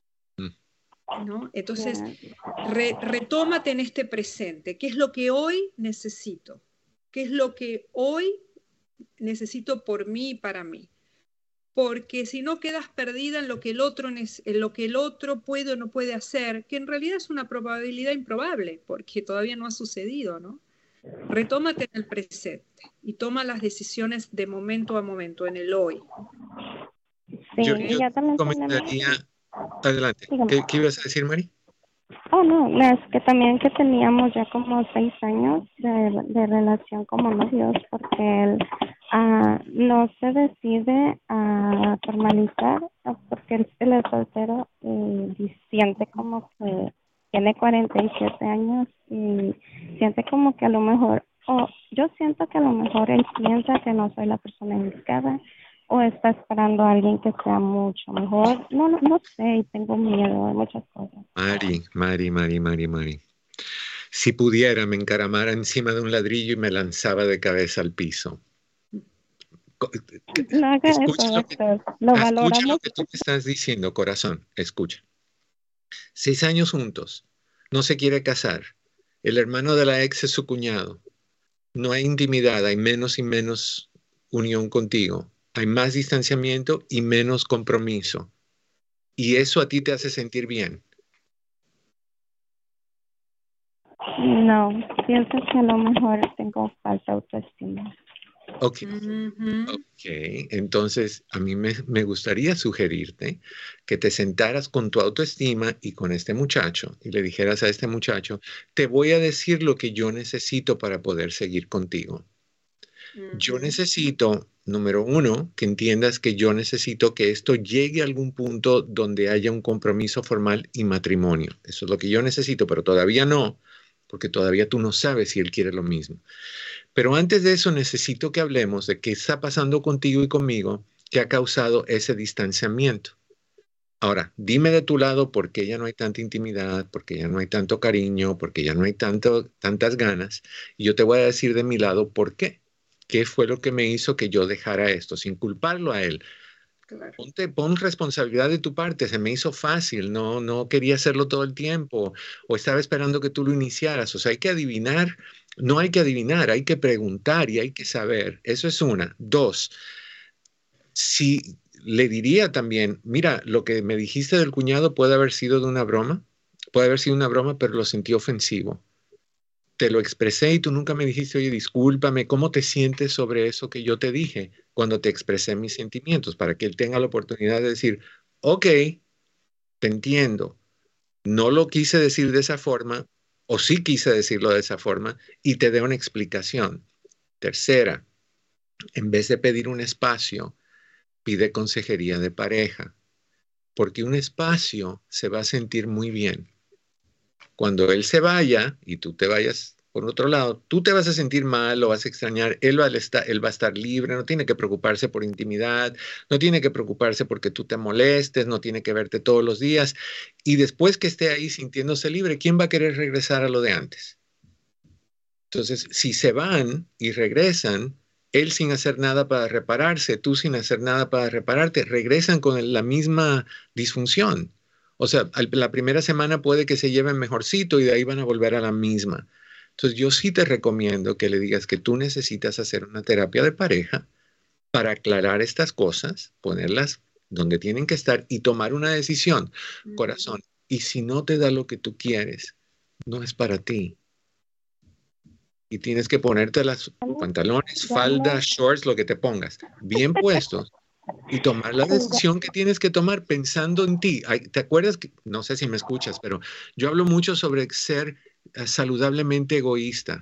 ¿no? Entonces, re, retómate en este presente. ¿Qué es lo que hoy necesito? ¿Qué es lo que hoy necesito por mí y para mí? Porque si no quedas perdida en lo que el otro, en lo que el otro puede o no puede hacer, que en realidad es una probabilidad improbable, porque todavía no ha sucedido, ¿no? Retómate en el presente y toma las decisiones de momento a momento, en el hoy. Sí, yo, yo ya también comentaría... Adelante. ¿Qué, ¿Qué ibas a decir, Mari? Oh, no, es que también que teníamos ya como seis años de, de relación como novios, porque él uh, no se decide a formalizar, porque él, él es soltero y, y siente como que tiene cuarenta y siete años y siente como que a lo mejor, o oh, yo siento que a lo mejor él piensa que no soy la persona indicada, o está esperando a alguien que sea mucho mejor. No, no, no sé, y tengo miedo de muchas cosas. Mari, Mari, Mari, Mari, Mari. Si pudiera, me encaramara encima de un ladrillo y me lanzaba de cabeza al piso. No haga eso, doctor. Lo valoramos. Escucha lo que tú me estás diciendo, corazón. Escucha. Seis años juntos. No se quiere casar. El hermano de la ex es su cuñado. No hay intimidad, hay menos y menos unión contigo. Hay más distanciamiento y menos compromiso. ¿Y eso a ti te hace sentir bien? No, pienso que a lo mejor tengo falta de autoestima. Ok, uh-huh. okay. Entonces a mí me, me gustaría sugerirte que te sentaras con tu autoestima y con este muchacho y le dijeras a este muchacho, te voy a decir lo que yo necesito para poder seguir contigo. Uh-huh. Yo necesito, número uno, que entiendas que yo necesito que esto llegue a algún punto donde haya un compromiso formal y matrimonio. Eso es lo que yo necesito, pero todavía no, porque todavía tú no sabes si él quiere lo mismo. Pero antes de eso necesito que hablemos de qué está pasando contigo y conmigo que ha causado ese distanciamiento. Ahora, dime de tu lado por qué ya no hay tanta intimidad, por qué ya no hay tanto cariño, por qué ya no hay tanto, tantas ganas. Y yo te voy a decir de mi lado por qué. ¿Qué fue lo que me hizo que yo dejara esto sin culparlo a él? Claro. Ponte, pon responsabilidad de tu parte, se me hizo fácil, no, no quería hacerlo todo el tiempo o estaba esperando que tú lo iniciaras. O sea, hay que adivinar, no hay que adivinar, hay que preguntar y hay que saber. Eso es una. Dos, si le diría también, mira, lo que me dijiste del cuñado puede haber sido de una broma, puede haber sido una broma, pero lo sentí ofensivo. Te lo expresé y tú nunca me dijiste, oye, discúlpame, ¿cómo te sientes sobre eso que yo te dije cuando te expresé mis sentimientos? Para que él tenga la oportunidad de decir, ok, te entiendo, no lo quise decir de esa forma, o sí quise decirlo de esa forma, y te dé una explicación. Tercera, en vez de pedir un espacio, pide consejería de pareja, porque un espacio se va a sentir muy bien. Cuando él se vaya y tú te vayas por otro lado, tú te vas a sentir mal, lo vas a extrañar, él va, a estar, él va a estar libre, no tiene que preocuparse por intimidad, no tiene que preocuparse porque tú te molestes, no tiene que verte todos los días. Y después que esté ahí sintiéndose libre, ¿quién va a querer regresar a lo de antes? Entonces, si se van y regresan, él sin hacer nada para repararse, tú sin hacer nada para repararte, regresan con la misma disfunción. O sea, la primera semana puede que se lleven mejorcito y de ahí van a volver a la misma. Entonces yo sí te recomiendo que le digas que tú necesitas hacer una terapia de pareja para aclarar estas cosas, ponerlas donde tienen que estar y tomar una decisión, uh-huh. corazón. Y si no te da lo que tú quieres, no es para ti. Y tienes que ponerte los pantalones, falda, shorts, lo que te pongas, bien puestos y tomar la decisión que tienes que tomar pensando en ti. ¿Te acuerdas? Que, no sé si me escuchas, pero yo hablo mucho sobre ser uh, saludablemente egoísta.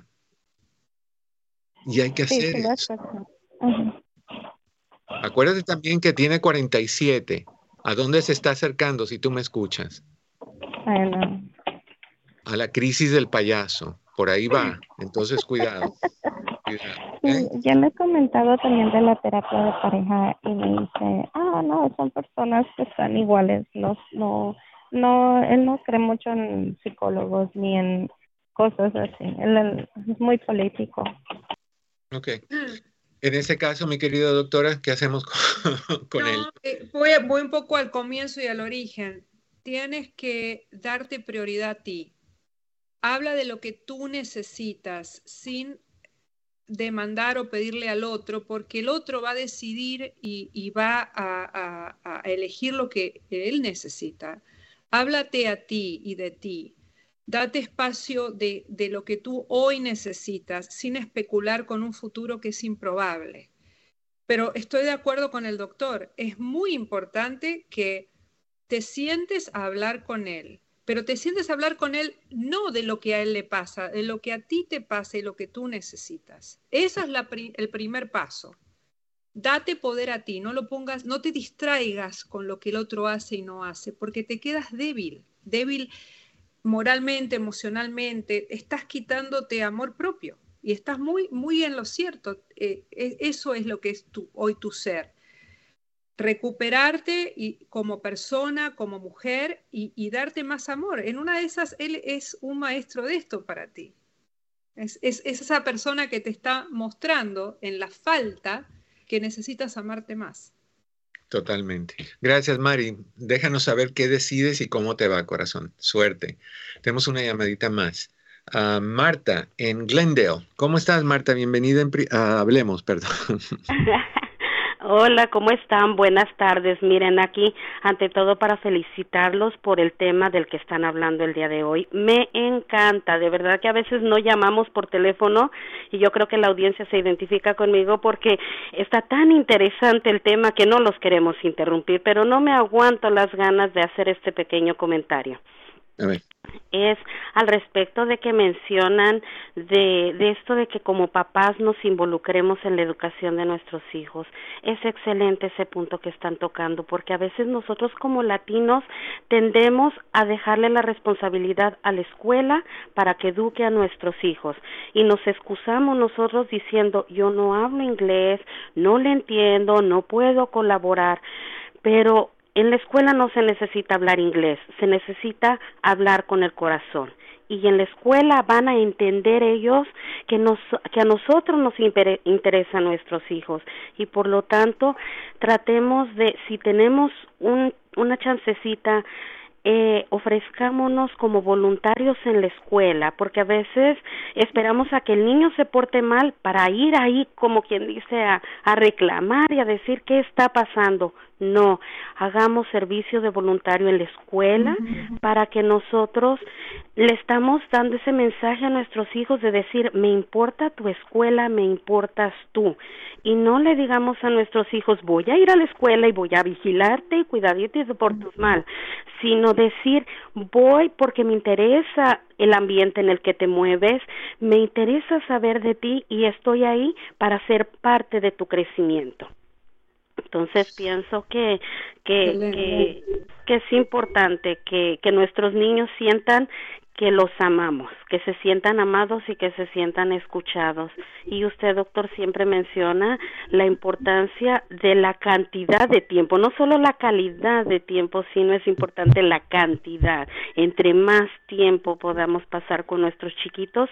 Y hay que hacer sí, eso. Uh-huh. Acuérdate también que tiene cuarenta y siete. ¿A dónde se está acercando si tú me escuchas? Ay, no. A la crisis del payaso. Por ahí va. Entonces, cuidado. cuidado ¿eh? Sí, ya le he comentado también de la terapia de pareja y me dice, ah, no, son personas que están iguales. No, no, no, él no cree mucho en psicólogos ni en cosas así. Él, él es muy político. Ok. En ese caso, mi querida doctora, ¿qué hacemos con, con no, él? Eh, voy, voy un poco al comienzo y al origen. Tienes que darte prioridad a ti. Habla de lo que tú necesitas sin demandar o pedirle al otro, porque el otro va a decidir y, y va a, a, a elegir lo que él necesita. Háblate a ti y de ti. Date espacio de, de lo que tú hoy necesitas sin especular con un futuro que es improbable. Pero estoy de acuerdo con el doctor. Es muy importante que te sientes a hablar con él. Pero te sientes a hablar con él no de lo que a él le pasa, de lo que a ti te pasa y lo que tú necesitas. Ese es la, el primer paso. Date poder a ti, no lo pongas, no te distraigas con lo que el otro hace y no hace, porque te quedas débil, débil moralmente, emocionalmente, estás quitándote amor propio y estás muy, muy en lo cierto. Eh, eso es lo que es tu, hoy tu ser. Recuperarte y, como persona, como mujer y, y darte más amor. En una de esas, él es un maestro de esto para ti. Es, es, es esa persona que te está mostrando en la falta que necesitas amarte más. Totalmente. Gracias, Mari. Déjanos saber qué decides y cómo te va, corazón. Suerte. Tenemos una llamadita más. Uh, Marta, en Glendale. ¿Cómo estás, Marta? Bienvenida en... Pri- uh, hablemos, perdón. Hola, ¿cómo están? Buenas tardes. Miren, aquí, ante todo, para felicitarlos por el tema del que están hablando el día de hoy. Me encanta, de verdad que a veces no llamamos por teléfono y yo creo que la audiencia se identifica conmigo porque está tan interesante el tema que no los queremos interrumpir, pero no me aguanto las ganas de hacer este pequeño comentario. A ver. Es al respecto de que mencionan de, de esto de que como papás nos involucremos en la educación de nuestros hijos. Es excelente ese punto que están tocando, porque a veces nosotros como latinos tendemos a dejarle la responsabilidad a la escuela para que eduque a nuestros hijos y nos excusamos nosotros diciendo yo no hablo inglés, no le entiendo, no puedo colaborar, pero en la escuela no se necesita hablar inglés, se necesita hablar con el corazón. Y en la escuela van a entender ellos que nos que a nosotros nos interesan nuestros hijos. Y por lo tanto, tratemos de, si tenemos un, una chancecita, eh, ofrezcámonos como voluntarios en la escuela, porque a veces esperamos a que el niño se porte mal para ir ahí, como quien dice, a, a reclamar y a decir qué está pasando. No, hagamos servicio de voluntario en la escuela uh-huh. para que nosotros le estamos dando ese mensaje a nuestros hijos de decir, me importa tu escuela, me importas tú. Y no le digamos a nuestros hijos, voy a ir a la escuela y voy a vigilarte y cuidarte de por tus mal, sino decir, voy porque me interesa el ambiente en el que te mueves, me interesa saber de ti y estoy ahí para ser parte de tu crecimiento. Entonces pienso que que, que que es importante que que nuestros niños sientan que los amamos, que se sientan amados y que se sientan escuchados. Y usted, doctor, siempre menciona la importancia de la cantidad de tiempo, no solo la calidad de tiempo, sino es importante la cantidad. Entre más tiempo podamos pasar con nuestros chiquitos,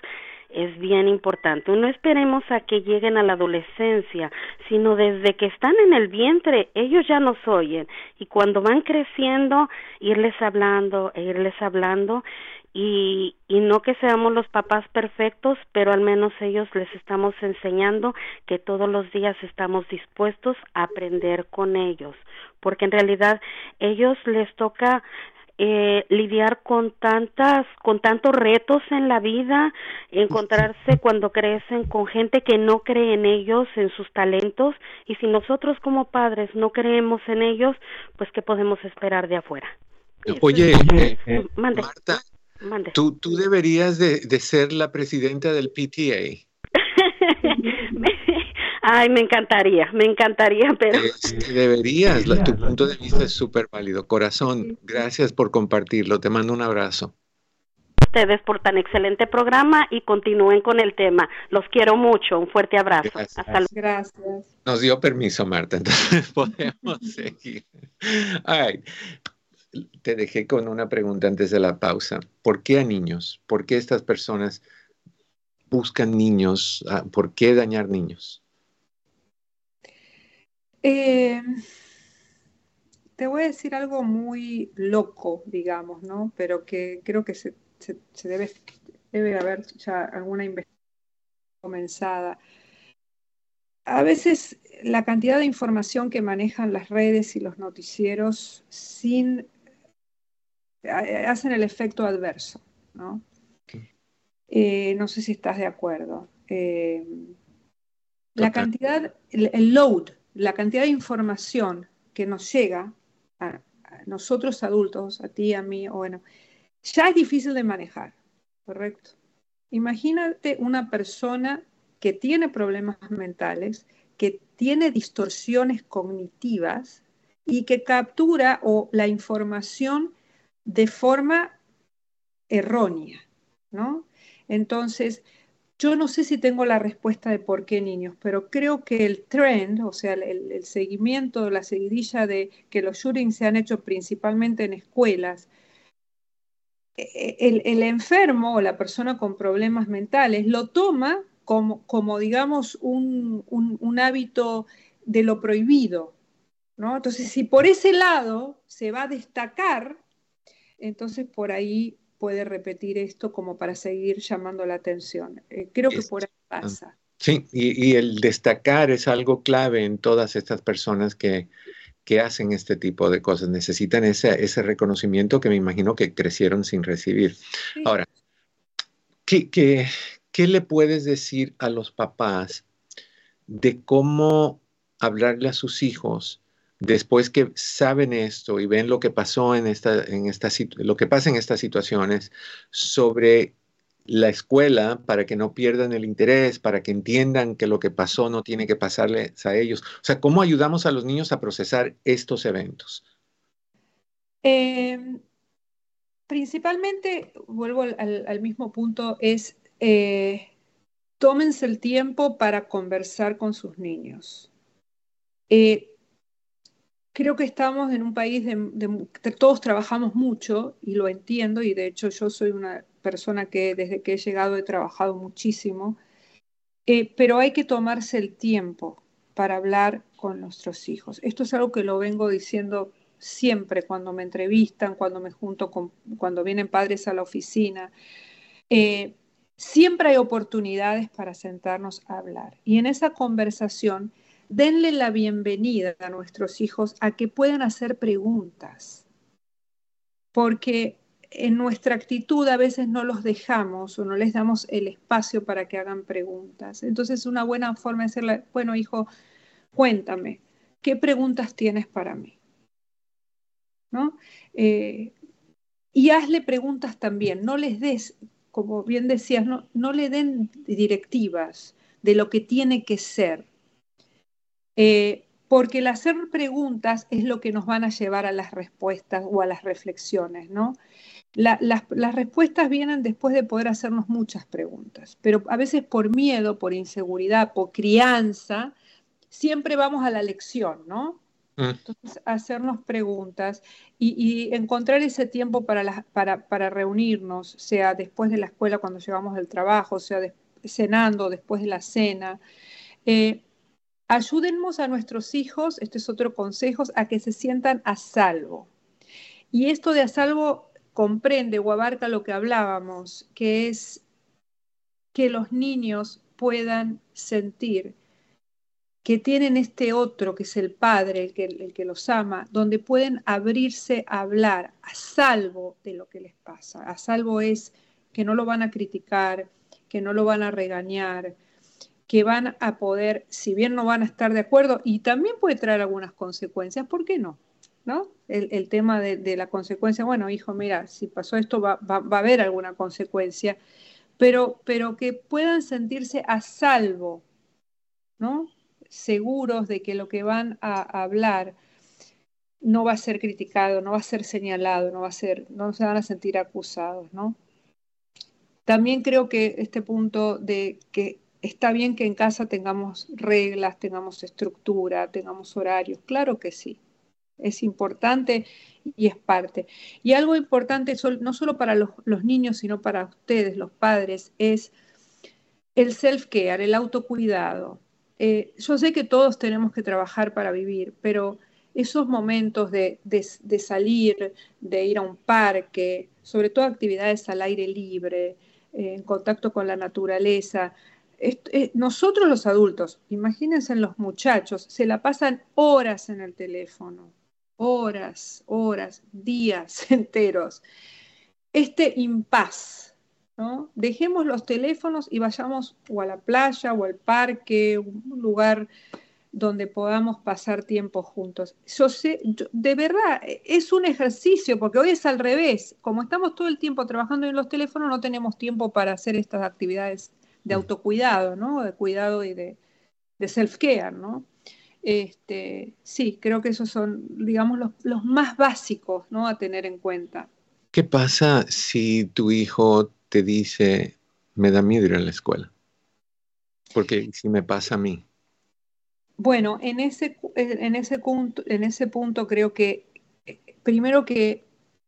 es bien importante. No esperemos a que lleguen a la adolescencia, sino desde que están en el vientre, ellos ya nos oyen. Y cuando van creciendo, irles hablando e irles hablando, y, y no que seamos los papás perfectos, pero al menos ellos les estamos enseñando que todos los días estamos dispuestos a aprender con ellos, porque en realidad ellos les toca Eh, lidiar con tantas, con tantos retos en la vida, encontrarse cuando crecen con gente que no cree en ellos, en sus talentos, y si nosotros como padres no creemos en ellos, pues ¿qué podemos esperar de afuera? Oye, es, eh, mande, Marta, mande. Tú, tú deberías de, de ser la presidenta del P T A. Ay, me encantaría, me encantaría, pero... Es que deberías, la, tu punto de vista es súper válido. Corazón, gracias por compartirlo. Te mando un abrazo. Ustedes por tan excelente programa y continúen con el tema. Los quiero mucho. Un fuerte abrazo. Gracias. Hasta luego. Gracias. Nos dio permiso, Marta, entonces podemos seguir. Ay, te dejé con una pregunta antes de la pausa. ¿Por qué a niños? ¿Por qué estas personas buscan niños? ¿Por qué dañar niños? Eh, te voy a decir algo muy loco, digamos, ¿no? Pero que creo que se, se, se debe, debe haber ya alguna investigación comenzada. A veces la cantidad de información que manejan las redes y los noticieros sin hacen el efecto adverso, ¿no? Eh, no sé si estás de acuerdo. Eh, la cantidad, el, el load, la cantidad de información que nos llega a, a nosotros adultos, a ti, a mí, o bueno, ya es difícil de manejar, ¿correcto? Imagínate una persona que tiene problemas mentales, que tiene distorsiones cognitivas y que captura o la información de forma errónea, ¿no? Entonces, yo no sé si tengo la respuesta de por qué niños, pero creo que el trend, o sea, el, el seguimiento, la seguidilla de que los shootings se han hecho principalmente en escuelas, el, el enfermo o la persona con problemas mentales lo toma como, como digamos, un, un, un hábito de lo prohibido, ¿no? Entonces, si por ese lado se va a destacar, entonces por ahí puede repetir esto como para seguir llamando la atención. Eh, creo que por ahí pasa. Sí, y, y el destacar es algo clave en todas estas personas que, que hacen este tipo de cosas. Necesitan ese, ese reconocimiento que me imagino que crecieron sin recibir. Sí. Ahora, ¿qué, qué, ¿qué le puedes decir a los papás de cómo hablarle a sus hijos después que saben esto y ven lo que pasó en esta, en esta lo que pasa en estas situaciones sobre la escuela, para que no pierdan el interés, para que entiendan que lo que pasó no tiene que pasarles a ellos? O sea, ¿cómo ayudamos a los niños a procesar estos eventos? Eh, principalmente, vuelvo al, al mismo punto, es eh, tómense el tiempo para conversar con sus niños. Eh, Creo que estamos en un país de, de, de todos trabajamos mucho y lo entiendo, y de hecho yo soy una persona que desde que he llegado he trabajado muchísimo, eh, pero hay que tomarse el tiempo para hablar con nuestros hijos. Esto es algo que lo vengo diciendo siempre cuando me entrevistan, cuando me junto con, cuando vienen padres a la oficina. Eh, siempre hay oportunidades para sentarnos a hablar, y en esa conversación denle la bienvenida a nuestros hijos a que puedan hacer preguntas, porque en nuestra actitud a veces no los dejamos o no les damos el espacio para que hagan preguntas. Entonces, una buena forma de decirle, bueno, hijo, cuéntame, ¿qué preguntas tienes para mí? ¿No? Eh, y hazle preguntas también, no les des, como bien decías, no, no le den directivas de lo que tiene que ser. Eh, porque el hacer preguntas es lo que nos van a llevar a las respuestas o a las reflexiones, ¿no? La, las, las respuestas vienen después de poder hacernos muchas preguntas, pero a veces por miedo, por inseguridad, por crianza, siempre vamos a la lección, ¿no? Entonces, hacernos preguntas y, y encontrar ese tiempo para, la, para, para reunirnos, sea después de la escuela cuando llegamos del trabajo, sea de, cenando, después de la cena. Eh, ayúdennos a nuestros hijos, este es otro consejo, a que se sientan a salvo. Y esto de a salvo comprende o abarca lo que hablábamos, que es que los niños puedan sentir que tienen este otro, que es el padre, el que, el que los ama, donde pueden abrirse a hablar, a salvo de lo que les pasa. A salvo es que no lo van a criticar, que no lo van a regañar, que van a poder, si bien no van a estar de acuerdo, y también puede traer algunas consecuencias, ¿por qué no? ¿No? El, el tema de, de la consecuencia, bueno, hijo, mira, si pasó esto va, va, va a haber alguna consecuencia, pero, pero que puedan sentirse a salvo, ¿no? Seguros de que lo que van a, a hablar no va a ser criticado, no va a ser señalado, no va a ser, no se van a sentir acusados, ¿no? También creo que este punto de que está bien que en casa tengamos reglas, tengamos estructura, tengamos horarios, claro que sí, es importante y es parte. Y algo importante, no solo para los, los niños, sino para ustedes, los padres, es el self-care, el autocuidado. Eh, yo sé que todos tenemos que trabajar para vivir, pero esos momentos de, de, de salir, de ir a un parque, sobre todo actividades al aire libre, eh, en contacto con la naturaleza, es, es, nosotros los adultos, imagínense los muchachos, se la pasan horas en el teléfono, horas, horas, días enteros. Este impas, ¿no? Dejemos los teléfonos y vayamos o a la playa o al parque, un lugar donde podamos pasar tiempo juntos. Yo sé, yo, de verdad, es un ejercicio, porque hoy es al revés. Como estamos todo el tiempo trabajando en los teléfonos, no tenemos tiempo para hacer estas actividades de autocuidado, ¿no? De cuidado y de, de self-care, ¿no? Este, sí, creo que esos son, digamos, los, los más básicos, ¿no? A tener en cuenta. ¿Qué pasa si tu hijo te dice, me da miedo ir a la escuela? Porque si me pasa a mí. Bueno, en ese, en ese punto, en ese punto creo que, primero que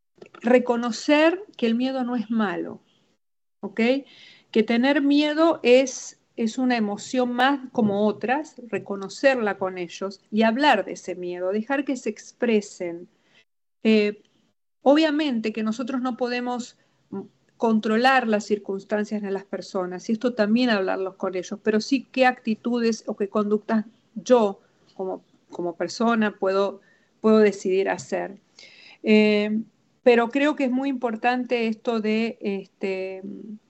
reconocer que el miedo no es malo, ¿ok? Que tener miedo es, es una emoción más como otras, reconocerla con ellos y hablar de ese miedo, dejar que se expresen. Eh, obviamente que nosotros no podemos controlar las circunstancias de las personas, y esto también hablarlos con ellos, pero sí qué actitudes o qué conductas yo como, como persona puedo, puedo decidir hacer. Eh, pero creo que es muy importante esto de, este,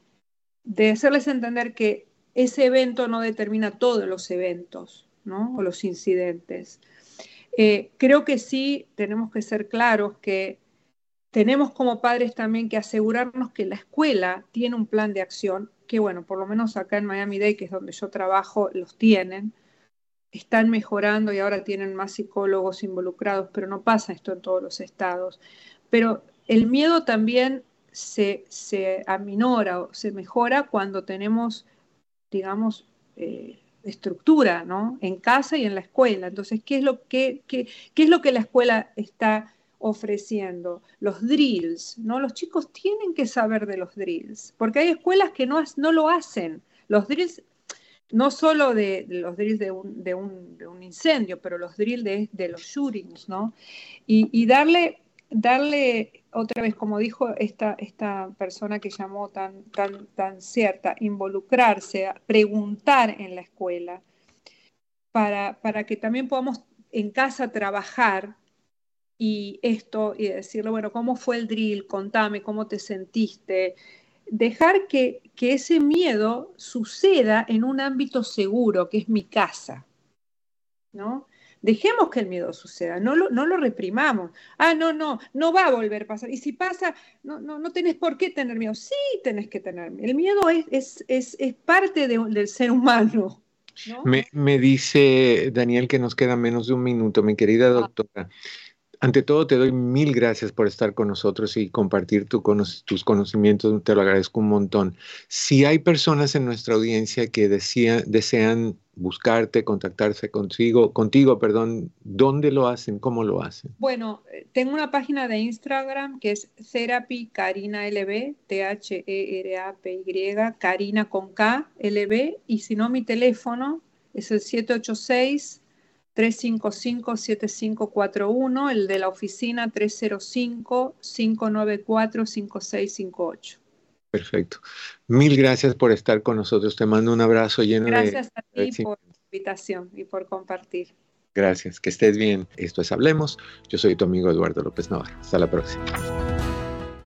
de hacerles entender que ese evento no determina todos los eventos, ¿no? O los incidentes. Eh, creo que sí tenemos que ser claros que tenemos como padres también que asegurarnos que la escuela tiene un plan de acción, que bueno, por lo menos acá en Miami-Dade, que es donde yo trabajo, los tienen, están mejorando y ahora tienen más psicólogos involucrados, pero no pasa esto en todos los estados. Pero el miedo también se, se aminora o se mejora cuando tenemos, digamos, eh, estructura, ¿no? En casa y en la escuela. Entonces, ¿qué es lo que, qué, qué es lo que la escuela está ofreciendo? Los drills, ¿no? Los chicos tienen que saber de los drills, porque hay escuelas que no, no lo hacen. Los drills, no solo de, de los drills de un, de, un, de un incendio, pero los drills de, de los shootings, ¿no? Y, y darle, darle, otra vez, como dijo esta, esta persona que llamó tan, tan, tan cierta, involucrarse, preguntar en la escuela, para, para que también podamos en casa trabajar y esto, y decirle, bueno, ¿cómo fue el drill? Contame, ¿cómo te sentiste? Dejar que, que ese miedo suceda en un ámbito seguro, que es mi casa, ¿no? Dejemos que el miedo suceda, no lo, no lo reprimamos. Ah, no, no, no va a volver a pasar. Y si pasa, no, no, no tenés por qué tener miedo. Sí tenés que tener miedo. El miedo es, es, es, es parte de, del ser humano, ¿no? Me, me dice Daniel que nos queda menos de un minuto, mi querida doctora. Ante todo, te doy mil gracias por estar con nosotros y compartir tu cono- tus conocimientos. Te lo agradezco un montón. Si hay personas en nuestra audiencia que decía, desean buscarte, contactarse contigo, contigo, perdón, ¿dónde lo hacen? ¿Cómo lo hacen? Bueno, tengo una página de Instagram que es Therapy Karina L B, T H E R A P Y, Karina con K, L B, y si no, mi teléfono es el siete ocho seis, tres cinco cinco, siete cinco cuatro uno, el de la oficina tres cero cinco, cinco nueve cuatro, cinco seis cinco ocho. Perfecto. Mil gracias por estar con nosotros. Te mando un abrazo lleno de... Gracias a ti por la invitación y por compartir. Gracias. Que estés bien. Esto es Hablemos. Yo soy tu amigo Eduardo López Navarro. Hasta la próxima.